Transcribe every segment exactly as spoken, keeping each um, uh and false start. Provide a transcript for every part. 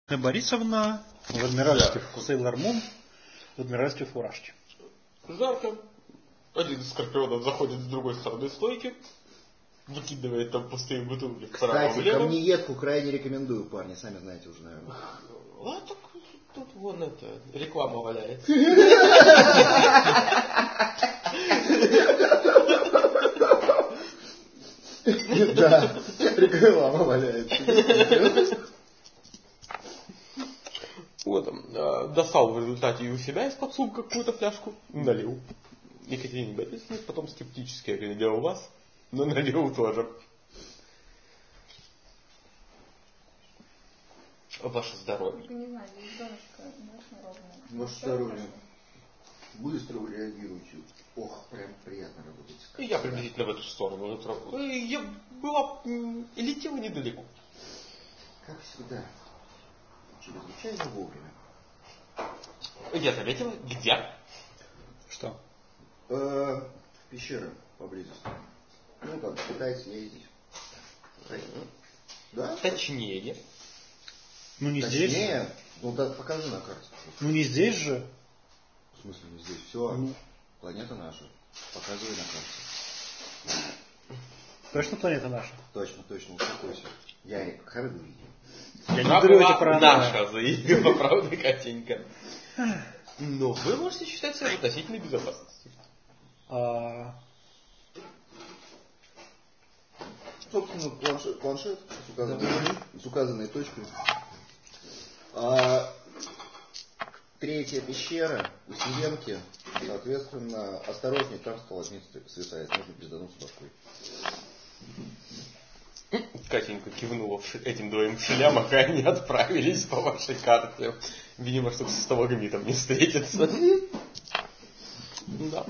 Борисовна в адмиральстве Сейлор Мун, в адмиральстве Фуражки. Жарко. Один из скорпионов заходит с другой стороны стойки, выкидывает там пустые бутылки вправо-влево. Кстати, камнеедку крайне рекомендую, парни, сами знаете уже, наверное. А так тут вон это, реклама валяется. Да, реклама валяется. Вот он, достал в результате и у себя из-под сумка какую-то фляжку, налил. Екатерине Борисовне, потом скептически оглядел вас, но налил тоже. Ваше здоровье. Не знаю, здесь донышко очень ровное. Ваше здоровье. Быстро реагируете. Ох, прям приятно работать. Я приблизительно в эту сторону. Я была летела недалеко. Как всегда. Чрезвычайно вовремя. Я заметила, где? Что? Э, пещера поблизости. Ну, как пытается ездить. Да? Точнее. Ну не Точнее, здесь же. Ну да, покажи на карте. Ну не здесь же. В смысле не здесь? Все. Ну. Планета наша. Показывай на карте. Точно планета наша? Точно, точно, успокойся. Я и харду видел. Я Она не говорю эти была паранойи. наша, заявила, правда, Катенька. Но вы можете считать себя в относительной безопасности. А... Собственно, планшет, планшет с, указанной, с указанной точкой. А, третья пещера у Сиенки. Соответственно, осторожней, там сталагмит свисает. Нужно пиздануться башкой. Катенька кивнула этим двоим челям, а они отправились по вашей карте. Видимо, чтобы с сталагмитом не встретиться. Да.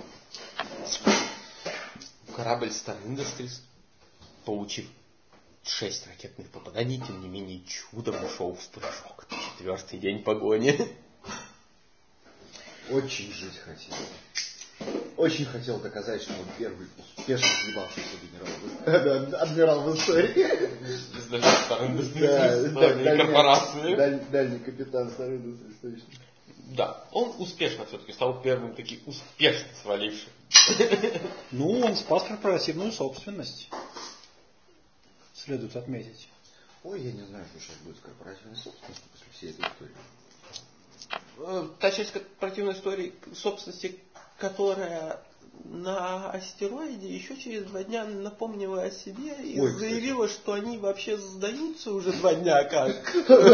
Корабль Star Industries, получив шесть ракетных попаданий, тем не менее чудом ушел в прыжок. Четвертый день погони. Очень жить хотел. Очень хотел доказать, что он первый успешно съебавшийся генерал. Адмирал в истории. Даже Star Industries, корпорации. Дальний капитан Star Industries, точно. Да, он успешно все-таки стал первым таки успешно свалившим. Ну, он спас корпоративную собственность. Следует отметить. Ой, я не знаю, что сейчас будет с корпоративной собственностью после всей этой истории. Та часть корпоративной истории собственности, которая на астероиде еще через два дня напомнила о себе и Ой, заявила, что они вообще сдаются уже два дня как.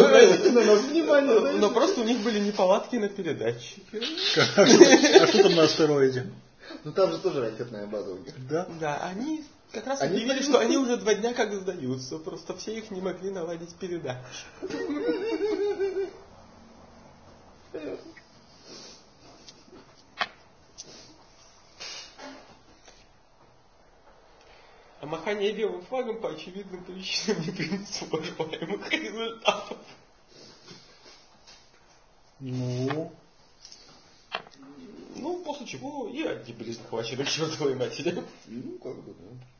Но просто у них были неполадки на передатчике. А что там на астероиде? Ну там же тоже ракетная база у них. Да? Да, они как раз Они объявили, сдаются. что они уже два дня как сдаются. Просто все их не могли наладить передачу. А махание белым флагом по очевидным причинам не принесло желаемых результатов. Ну... Ну, после чего и одни были захвачены к чертовой матери. Ну, как бы,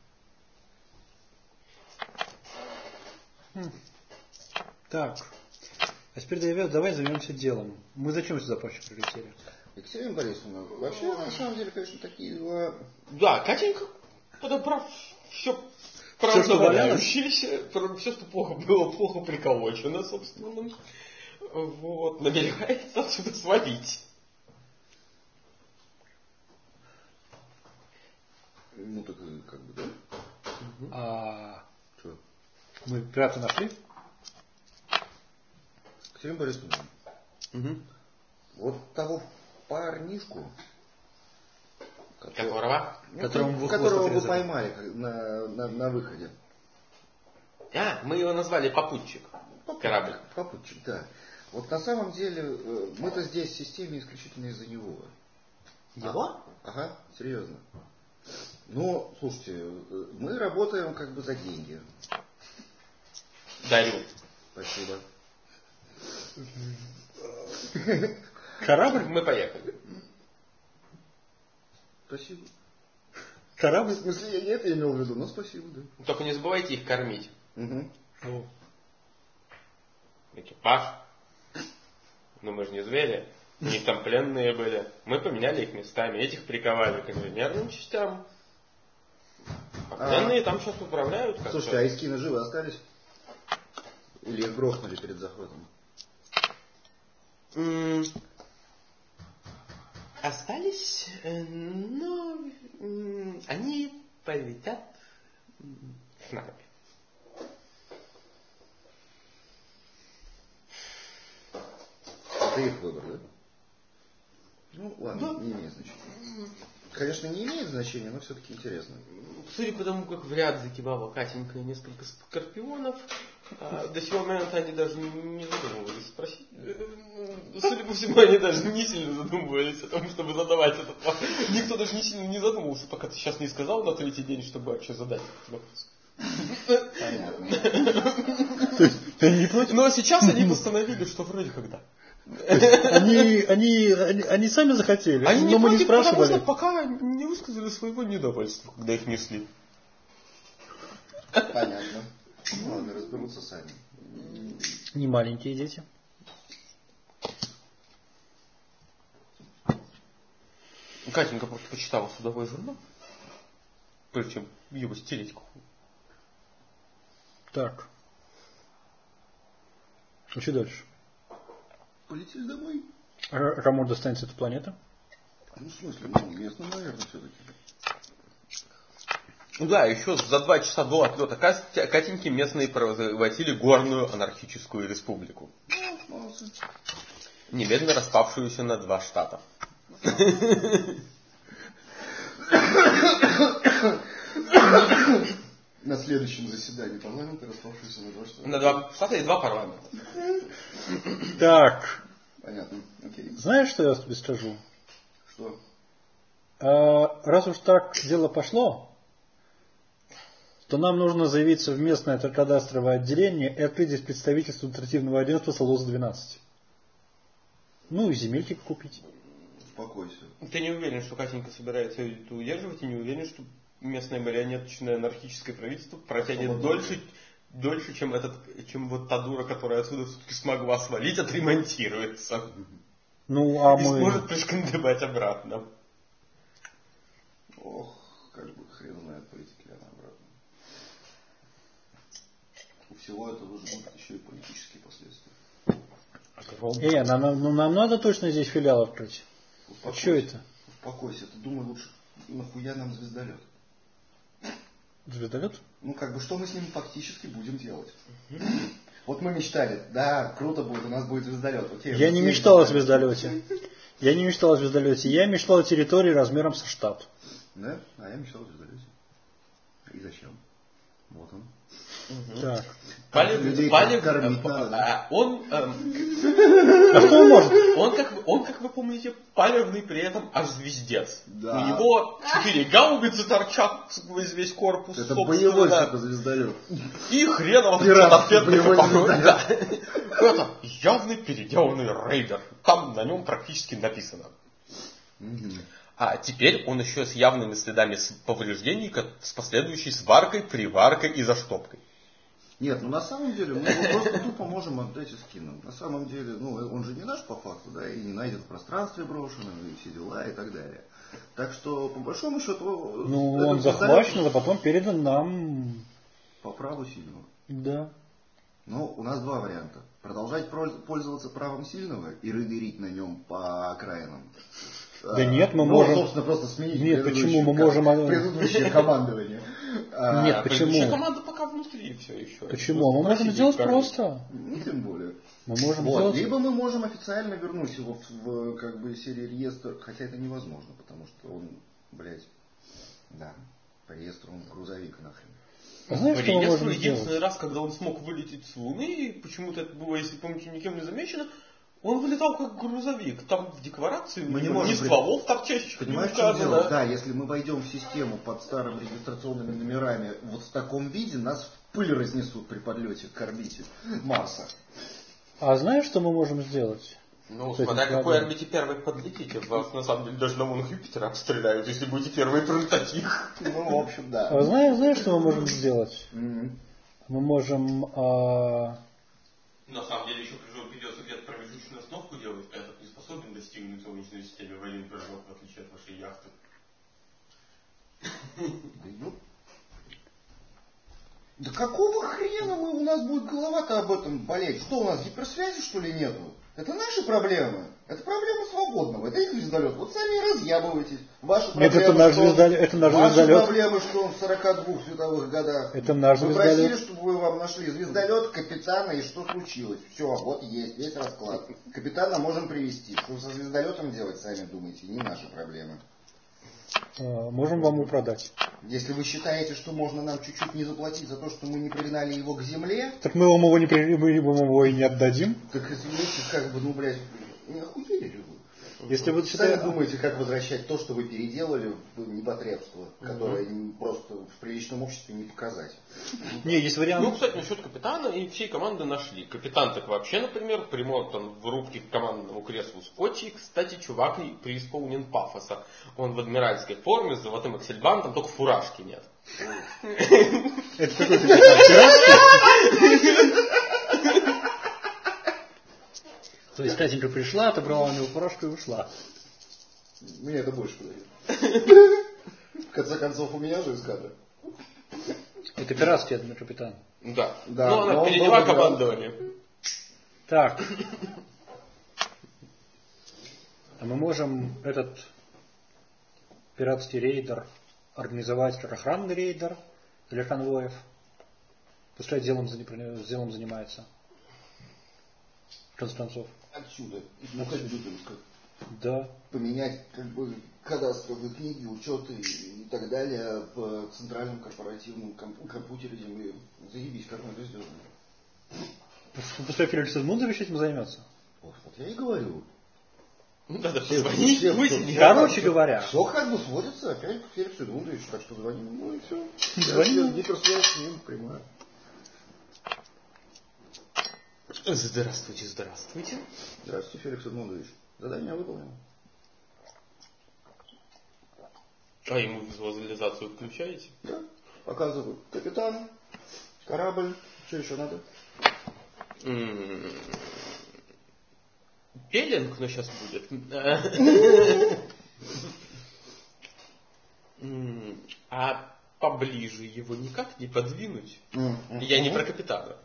да. Хм. Так. А теперь давай, давай займемся делом. Мы зачем сюда вообще прилетели? Екатерина Борисовна, вообще, на самом деле, конечно, такие дела... Да, Катенька, подобрав все Все, что правдоваляющееся, все, что плохо было, плохо приколочено, собственно, вот, намеревается отсюда свалить. Ну, так как бы, да? Угу. А... Что? Мы пирата нашли? Екатерина Борисовна, Угу. вот того парнишку, Которого? Ну, Которого вы, которого вы отрезали. поймали на, на, на выходе. А, мы его назвали попутчик. Корабль. Попутчик, да. Вот на самом деле мы-то здесь в системе исключительно из-за него. Его? А, ага, серьезно. Ну, слушайте, мы работаем как бы за деньги. Дарю. Спасибо. Корабль? Мы поехали. Спасибо. Корабль? В смысле, я это имел в виду, но спасибо, да. Только не забывайте их кормить. Угу. О. Экипаж. Но мы же не звери. У них там пленные были. Мы поменяли их местами. Этих приковали к инженерным частям. А пленные а... там сейчас управляют. Как Слушайте, а искины живы остались? Или их грохнули перед заходом? М- Остались, но они полетят с нами. Это их выбор, да? Ну, ладно, да. Не имеет значения. Конечно, не имеет значения, но все-таки интересно. Судя по тому, как в ряд закидала Катенька и несколько скорпионов, до сего момента они даже не задумывались спросить. Судя по всему, они даже не сильно задумывались о том, чтобы задавать этот вопрос. Никто даже не сильно не задумывался, пока ты сейчас не сказал на третий день, чтобы вообще задать этот вопрос. Понятно. Но сейчас они постановили, что вроде когда. Они, они, они, они сами захотели, они но не мы против, не спрашивали. Потому что пока не высказали своего недовольства, когда их несли. Понятно. Ну ладно, разберутся сами. Не маленькие дети. Катенька просто почитала судовой журнал, прежде чем его стереть. Так. А что дальше? Полетели домой. А кому достанется эта планета? Ну, в смысле, ну, местно, наверное, все-таки. Да, еще за два часа до отлета Катеньки местные провозгласили горную анархическую республику. Ну, молодцы. Немедленно распавшуюся на два штата. На следующем заседании парламента распавшуюся на два штата. На два штата и два парламента. Так. Понятно. Окей. Знаешь, что я тебе скажу? Что? А, раз уж так дело пошло, то нам нужно заявиться в местное кадастровое отделение и открыть здесь представительство административного агентства Солоз двенадцать. Ну и земельки купить. Успокойся. Ты не уверен, что Катенька собирается это удерживать, и не уверен, что местное марионеточное анархическое правительство протянет дольше, дольше, чем, этот, чем вот та дура, которая отсюда все-таки смогла свалить, отремонтируется. Ну, а и мы... сможет пришкандыбать обратно. Ох, как бы хрен знает, политики ли она обратно. У всего этого уже будут еще и политические последствия. Э, нам, нам, ну, нам надо точно здесь филиал открыть. А что это? Успокойся, ты думай лучше, нахуя нам звездолет? Звездолет? Ну, как бы, что мы с ним фактически будем делать? Вот мы мечтали, да, круто будет, у нас будет звездолет. Окей, я не мечтал о звездолете. Я не мечтал о звездолете. Я мечтал о территории размером со штат. Да? А я мечтал о звездолете. И зачем? Вот он. Угу. Так. Палев, людей Палев, кормить надо, да? Он, эм, а что он может? Он как, он, как вы помните, палевный при этом аж звездец. Да. У него четыре гаубицы торчат сквозь весь корпус. Это боевой типа звездолет. И хреново боевой звездолет. Да. Это явный переделанный рейдер. Там на нем практически написано. Угу. А теперь он еще с явными следами повреждений, с последующей сваркой, приваркой и заштопкой. Нет, ну на самом деле мы его просто тупо можем отдать и скинуть. На самом деле, ну он же не наш по факту, да, и не найдет в пространстве брошенном, и все дела, и так далее. Так что, по большому счету... Ну, он захвачен, а потом передан нам... По праву сильного. Да. Ну, у нас два варианта. Продолжать пользоваться правом сильного и рыдырить на нем по окраинам. Да а, нет, мы ну, можем... собственно, просто сменить нет, почему мы можем... предыдущее командование. Нет, а, почему? Команда пока внутри все еще. Почему? Мы можем сделать просто. Ну, тем более. Мы можем вот. сделать... Либо мы можем официально вернуть его в, в как бы серии реестр, хотя это невозможно, потому что он, блядь, да, по реестру он грузовик нахрен. А знаешь, по что мы можем единственный сделать? раз, когда он смог вылететь с Луны, и почему-то это было, если помните, никем не замечено, он вылетал как грузовик. Там в декларации мы не не можем ни стволов торчащих не Понимаешь, что дело? Да, если мы войдем в систему под старыми регистрационными номерами вот в таком виде, нас в пыль разнесут при подлете к орбите Марса. А знаешь, что мы можем сделать? Ну, смотря какой орбите первый подлетите, вас на самом деле даже на Луну Юпитера обстреляют, если будете первые пролетать их. Ну, в общем, да. А знаешь, знаешь, что мы можем сделать? Mm-hmm. Мы можем... А... На самом деле еще придется где-то промежуточную остановку делать. Этот не способен достигнуть Солнечной системы в один прыжок, в отличие от вашей яхты. Да какого хрена мы, у нас будет голова-то об этом болеть? Что у нас, гиперсвязи что ли нету? Это наши проблемы. Это проблема свободного. Это их звездолет. Вот сами и разъябывайтесь. Ваши Нет, проблемы, это наш что он- звездолет. Это наш Ваши звездолет. проблемы, что он в сорока двух световых годах. Это наш Вы звездолет. просили, чтобы вы вам нашли звездолет, капитана, и что случилось? Все, вот есть, весь расклад. Капитана можем привести. Что со звездолетом делать, сами думаете, не наши проблемы. А, можем вам его продать. Если вы считаете, что можно нам чуть-чуть не заплатить за то, что мы не пригнали его к земле, Так мы вам его не при- мы вам его и не отдадим. так извините, как бы, ну, блядь, не охуели ли вы? Если вы Сами считаете... думаете, как возвращать то, что вы переделали в непотребство, которое не- просто в приличном обществе не показать. Не, есть вариант. Ну, кстати, насчет капитана и всей команды нашли. Капитан так вообще, например, примотан в рубке к командному креслу скотча. И, кстати, чувак и преисполнен пафоса. Он в адмиральской форме с золотым аксельбантом, только фуражки нет. Это какой капитан? Пиратский? То есть Катенька пришла, отобрала у него фуражку и ушла. Мне это больше подойдет. В конце концов, у меня же из кадра. Это пиратский адмир капитан. Да. Да, Но она но он переняла был бы командование. Так. А мы можем этот пиратский рейдер организовать как охранный рейдер для конвоев. Пускай делом, зани- делом занимается. В конце концов. Отсюда, из Мухачбюрска. Да. Поменять как бы кадастровые книги, учеты и так далее в центральном корпоративном комп- компьютере Земли. Заебись, как мы это сделаем. Пускай Феликс Эдмундович этим займется. Вот, вот я и говорю. Ну, надо Все- позвонить, все- выяснить. Короче говоря. Все как бы сводится опять к Феликсу Эдмундовичу, так что звоним ему и все. Звоним. Гиперсвязь с ним прямая. Здравствуйте, здравствуйте. Здравствуйте, Феликс Эдмундович. Задание выполнено. А ему визуализацию включаете? Да. Показываю. Капитан, корабль. Что еще надо? М-м-м. Пелинг, но сейчас будет. М, А поближе его никак не подвинуть? Я не про капитана.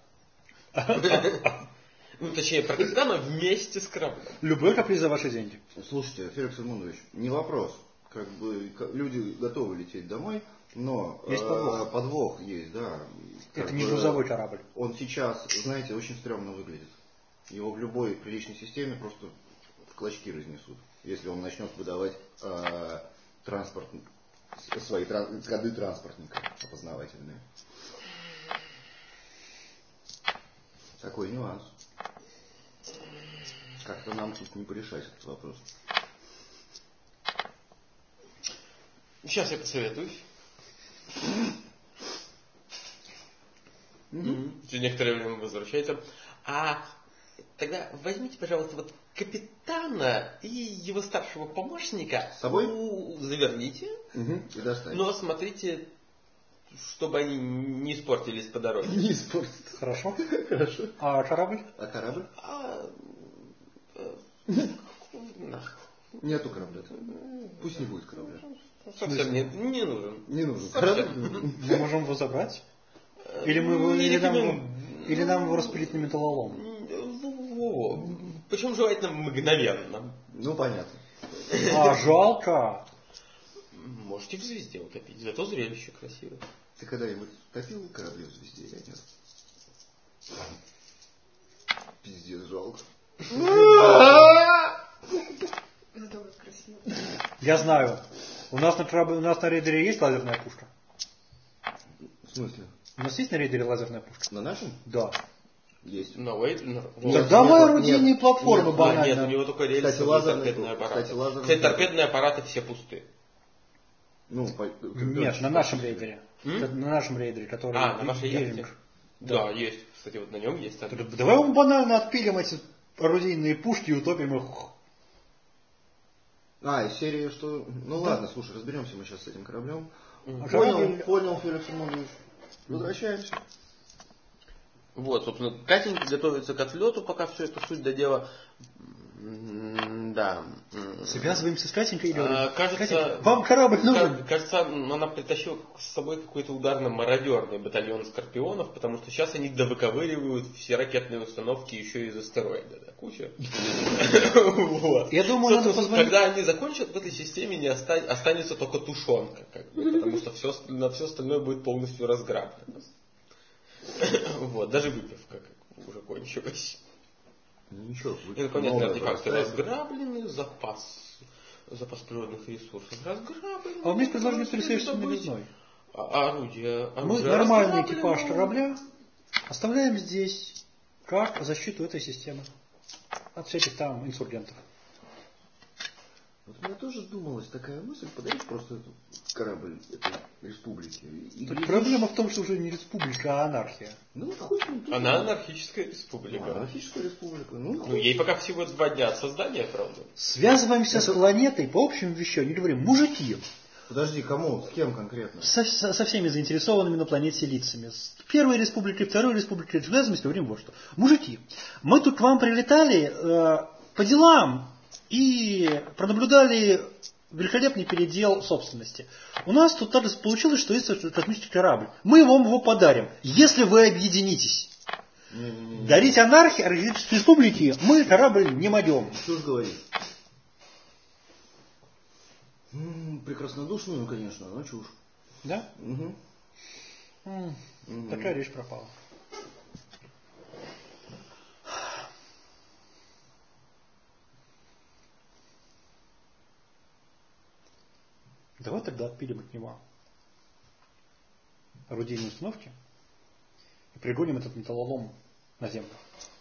Ну, точнее, про капитана вместе с кораблем. Любой каприз за ваши деньги. Слушайте, Феликс Эдмундович, не вопрос. Как бы к- люди готовы лететь домой, но Есть э, подвох. подвох есть, да. Как Это не бы грузовой корабль. Он сейчас, знаете, очень стрёмно выглядит. Его в любой приличной системе просто в клочки разнесут, если он начнет выдавать э, транспорт, с- свои тран- коды транспортника опознавательные. Такой нюанс. Как-то нам тут не порешать этот вопрос. Сейчас я посоветуюсь. М, Через некоторое время возвращается. А тогда возьмите, пожалуйста, вот капитана и его старшего помощника. С собой? У- Заверните. Угу. И достать. Но смотрите, чтобы они не испортились по дороге. Не испортит. Хорошо. Хорошо. А корабль? А корабль? А, э, нах, Нету корабля. Пусть не будет корабля. совсем не, не нужен. Не нужен. Совсем. Корабль не нужен. Мы можем его забрать? Или, мы его, Не или, нам, его- рекомендую. или нам его распилить на металлолом? Во-во. Причем желательно мгновенно. Ну, понятно. А, жалко. Можете в звезде утопить, зато зрелище красивое. Ты когда-нибудь топил корабли в звезде? Я нет. Пиздец, жалко. Зато как красиво. Я знаю. У нас на корабле, у нас на рейдере есть лазерная пушка? В смысле? У нас есть на рейдере лазерная пушка? На нашем? Да. Есть. На Уэйд? на- Нет, Так давай нет, орудийные нет, платформы нет, банально. Нет, у него только рельсы Кстати, и лазерный- торпедные аппараты. кстати, лазерный- Кстати, торпедные аппараты все пусты. Ну, по- Нет, на нашем рейдере. М? На нашем рейдере, который... А, на вашей яхте? Геринг. Да, есть. Кстати, вот на нем есть. Так, давай мы банально отпилим эти орудийные пушки и утопим их. А, из серии, что... Ну ладно, слушай, разберемся мы сейчас с этим кораблем. А Понял, корабль- понял, Феликс Эдмундович. Возвращаемся. Вот, собственно, Катенька готовится к отлету, пока все это суть до дела. Да. Связываемся с Катенькой и говорим, А, кажется, Катенька, вам корабль нужен? Кажется, она притащила с собой какой-то ударно-мародерный батальон скорпионов, потому что сейчас они довыковыривают все ракетные установки еще из астероида. Да, куча. Я думаю, надо позвонить. Когда они закончат, в этой системе не останется только тушенка, потому что на все остальное будет полностью разграблено. Вот, даже выпивка уже кончилась. Ничего, это понятно, артефакты разграблены, запас, запас природных ресурсов разграблены. А у меня есть предложение пересечься новизной. А, орудие, орудие. Мы нормальный экипаж корабля оставляем здесь как защиту этой системы от всяких там инсургентов. Вот у меня тоже думалась такая мысль, подарить просто этот корабль этой республике. И Так глядишь... Проблема в том, что уже не республика, а анархия. Ну, хоть не Она анархическая республика. Ну, анархическая республика. Ну, ну ей пока всего два дня от создания, правда. Связываемся Это... с планетой по общему вещанию и говорим, мужики. Подожди, кому? С кем конкретно? Со, со, со всеми заинтересованными на планете лицами. С первой республикой, второй республикой. Связываемся, говорим вот что. Мужики, мы тут к вам прилетали э, по делам и пронаблюдали великолепный передел собственности. У нас тут так получилось, что есть космический корабль. Мы вам его подарим, если вы объединитесь. Не-не-не. Дарить анархии, анархической республике мы корабль не мадем. Что ж говоришь? М-м, прекраснодушную, конечно, но чушь. Да? Угу. М-м, угу. Такая речь пропала. Давай тогда отпилим от него орудийные установки и пригоним этот металлолом на землю.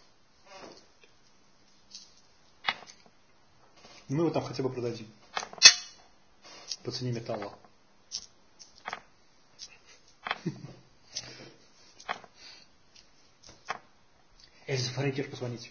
Мы его там хотя бы продадим по цене металла. Эльза Фаритиш позвонить.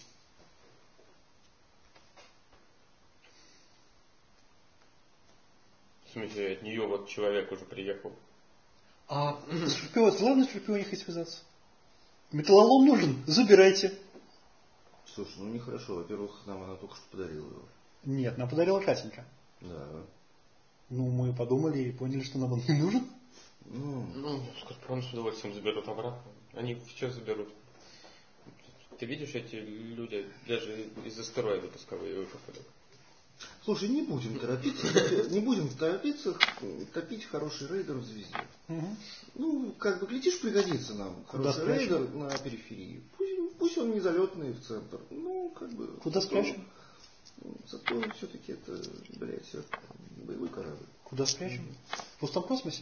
В смысле, от нее вот человек уже приехал. А Скорпион, главное с Скорпионе хоть связаться. Металлолом нужен, забирайте. Слушай, ну нехорошо. Во-первых, нам она только что подарила его. Нет, нам подарила Катенька. Да. Ну, мы подумали и поняли, что нам он не нужен. Ну, ну Скорпион с удовольствием заберут обратно. Они все заберут. Ты видишь, эти люди даже из астероида пусковые выкопали. Слушай, не будем торопиться, не будем торопиться топить хороший рейдер в звезде. Угу. Ну, как бы, глядишь, пригодится нам Куда хороший спрячем? рейдер на периферии. Пусть, пусть он не залетный в центр. Ну, как бы. Куда зато, спрячем? Зато все-таки это, блядь, боевой корабль. Куда спрячем? В пустом космосе?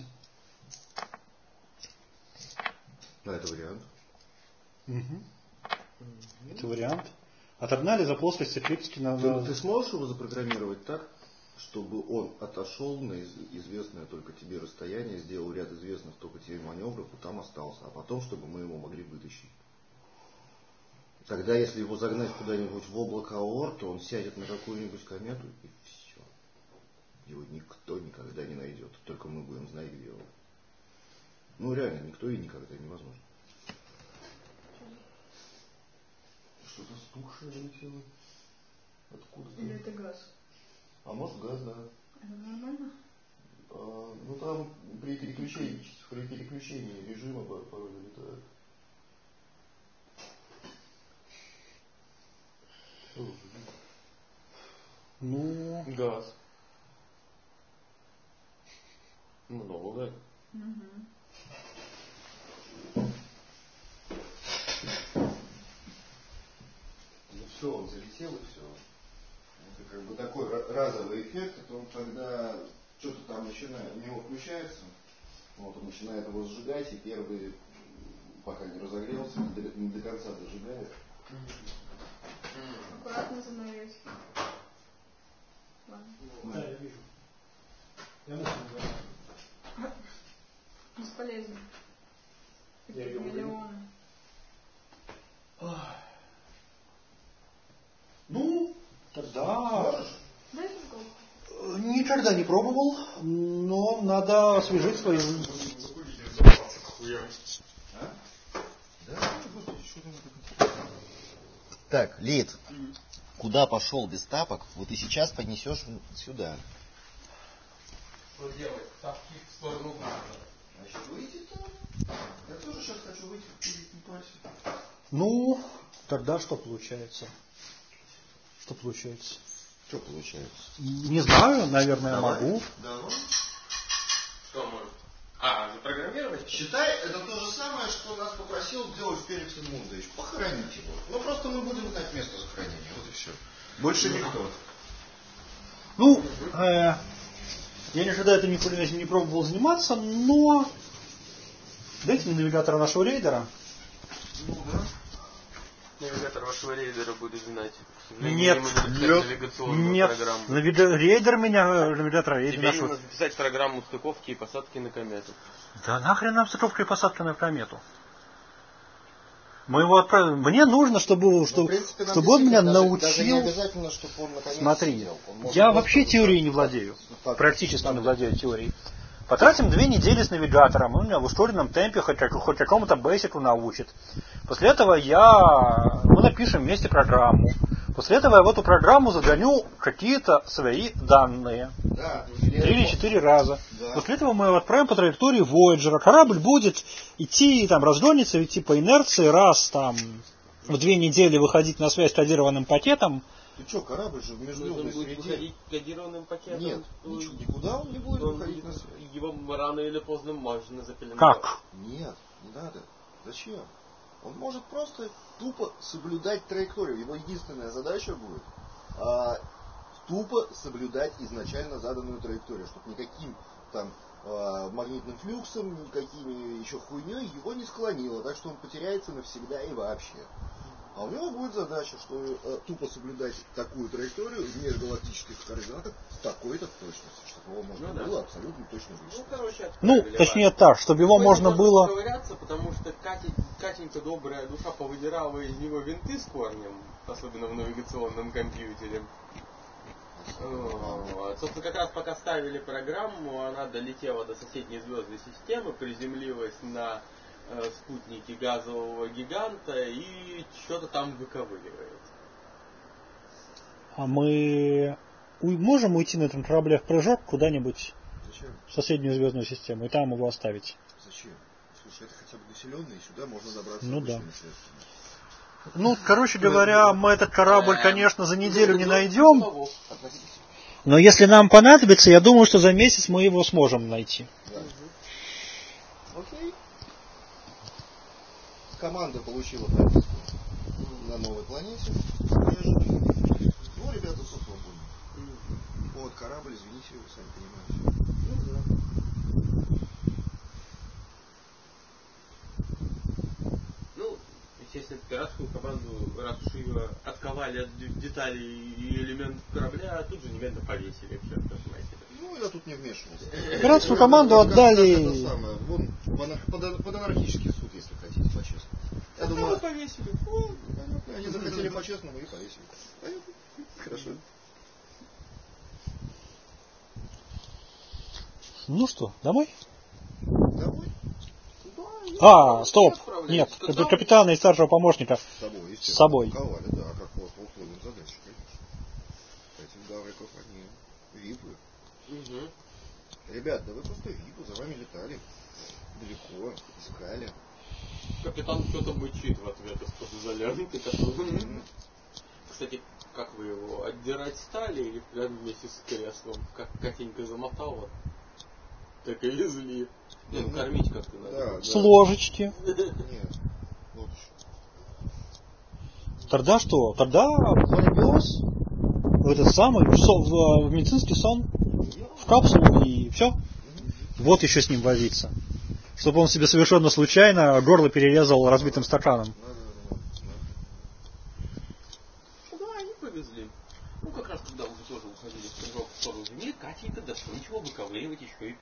А это вариант. Угу. Это вариант. Отогнали за плоскость эклипсики на... Ты, ты сможешь его запрограммировать так, чтобы он отошел на известное только тебе расстояние, сделал ряд известных только тебе маневров и там остался, а потом, чтобы мы его могли вытащить. Тогда, если его загнать куда-нибудь в облако Аор, то он сядет на какую-нибудь комету и все. Его никто никогда не найдет, только мы будем знать, где он. Ну реально, никто и никогда, невозможно. Что-то стухшее летело. Откуда-то. Или это газ? А может газ, да. Это нормально? А, ну там при переключении, при переключении режима порой вылетает. Ну... Газ. Много. Угу. Ну все, он залетел и все. Это как бы такой разовый эффект, это он когда что-то там начинает, у него включается, вот он начинает его сжигать, и первый, пока не разогрелся, не до, не до конца дожигает. Аккуратно занавески. Ладно. Да, я вижу. Я мысль не знаю. Бесполезно. Я Такие её миллионы. Ну, тогда... Дай футболку. Никогда не пробовал, но надо освежить свои... А? Да, выпустить. Так, Лид, куда пошел без тапок, вот и сейчас поднесешь сюда. Что делать? Тапки в сторону города. Значит, выйти там. Я тоже сейчас хочу выйти в пальцы. Ну, тогда что получается? Что получается? Что получается? Не знаю, наверное, я Давай. могу. Давай. Что может? А, запрограммировать? Считай, это то же самое, что нас попросил делать Феликс Эдмундович. Похоронить его. Ну, просто мы будем знать место захоронения. Вот и все. Больше никто. Ну, э, я никогда это не, не пробовал заниматься, но дайте мне навигатора нашего рейдера. Ну, да. Навигатор вашего рейдера будет знать. Нет, нет, навигационную нет. программу. Навига- рейдер меня, навигатор рейдер Тебе нашего. нужно записать программу стыковки и посадки на комету. Да нахрен нам стыковка и посадка на комету? Мы его отправим. Мне нужно, чтобы, Ну, чтобы, в принципе, нам чтобы он меня действительно научил. Даже, даже не обязательно, чтобы он наконец Смотри, сидел. Он может я просто вообще вот теорией так, не владею. так, Практически так, не владею теорией. Потратим две недели с навигатором, он меня в ускоренном темпе хоть, хоть какому-то бейсику научит. После этого я, мы напишем вместе программу. После этого я в эту программу загоню какие-то свои данные. Да, Три или четыре раза. Да. После этого мы его отправим по траектории Voyager. Корабль будет идти, там, разгонится, идти по инерции, раз там в две недели выходить на связь с кодированным пакетом. Ты что, корабль же в Он межзвездной будет среде. выходить кодированным пакетом. Нет, то ничего, никуда он не будет он выходить будет- на связь. Его рано или поздно можно запеленговать. Как? Нет, не надо. Зачем? Он может просто тупо соблюдать траекторию. Его единственная задача будет а, тупо соблюдать изначально заданную траекторию, чтобы никаким там а, магнитным флюксом, никакими еще хуйней его не склонило, так что он потеряется навсегда и вообще. А у него будет задача, что э, тупо соблюдать такую траекторию в межгалактических координатах с такой-то точностью, чтобы его можно Ну да. было абсолютно точно Ну, высчитать. короче, Ну, отправили, точнее ладно. так, чтобы его Мы можно не было... можем ковыряться, потому что Катя, Катенька добрая душа повыдирала из него винты с корнем, особенно в навигационном компьютере. Вот. Собственно, как раз пока ставили программу, она долетела до соседней звездной системы, приземлилась на э, спутнике газового гиганта и что-то там выковыривает. А мы уй- можем уйти на этом корабле в прыжок куда-нибудь Зачем? в соседнюю звездную систему и там его оставить? Зачем? Слушай, это хотя бы населенный, и сюда можно добраться Ну да. обычными средствами. Ну, короче говоря, мы этот корабль, конечно, за неделю не найдем. Но если нам понадобится, я думаю, что за месяц мы его сможем найти. Да. Окей. Команда получила прописку на новой планете. Неожиданно. Ну, ребята, собственно, поняли. Вот корабль, извините, вы сами понимаете. Ну да. Ну, естественно, пиратскую команду, раз уж ее отковали от д- деталей и элементов корабля, тут же немедленно повесили к чертовой матери. Ну, я тут не вмешивался. Пиратскую команду Как- как отдали... это самое, вон, под, под- под анархический суд, если хотите, по-честному. Я Ну, думаю, повесили. ну, понятно, они захотели по-честному и повесили. Понятно? Хорошо. Ну что, домой? Домой? А, стоп. отправляйтесь. Нет, Когда это вы- капитана и старшего помощника. С собой, естественно. С собой. Упаковали, да, как по, по условиям задачи, конечно. Этих гавриков, они випы. Угу. Ребят, да вы просто випы, за вами летали. Далеко, искали. Капитан что-то мычит в ответ из-под изолянты, который... М. Кстати, как вы его, отдирать стали или прям вместе с креслом? Как Катенька замотала, так и везли. Не, ну Ну, кормить как-то надо. Да, С да. ложечки. Нет, вот еще. Тогда что? Тогда в анабиоз, в этот самый, в, сон- в, в медицинский сон, в капсулу и все. Вот еще с ним возиться. Чтобы он себе совершенно случайно горло перерезал разбитым стаканом. Да, да, да, Да, они повезли. Ну, как раз когда уже тоже уходили в прыжок в сторону Земли, Катенька досумчиво выковыривать еще и